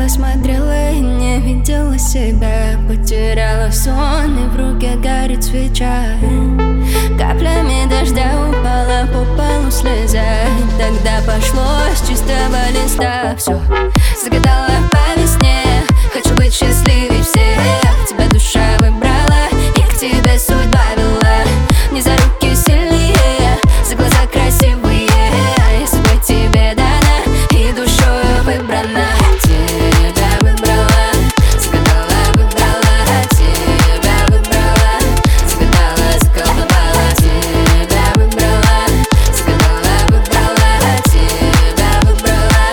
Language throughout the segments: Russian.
смотрела и не видела себя. Потеряла сон, и в руке горит свеча. Каплями дождя упала по полу слеза. И тогда пошло с чистого листа. Все загадала по весне. Хочу быть счастливей всех. Тебя душа выбрала, и к тебе судьба вела. Не за руки сильнее, за глаза красивые. Я свой тебе дана и душою выбрана. Тебя выбрала, загадала, выбрала. Тебя выбрала, загадала, заколдовала. Тебя выбрала, загадала, выбрала. Тебя выбрала.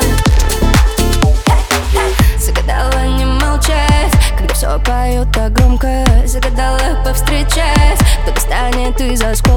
Загадала не молчать, когда все поют так громко. Загадала повстречать, кто достанет из осколков.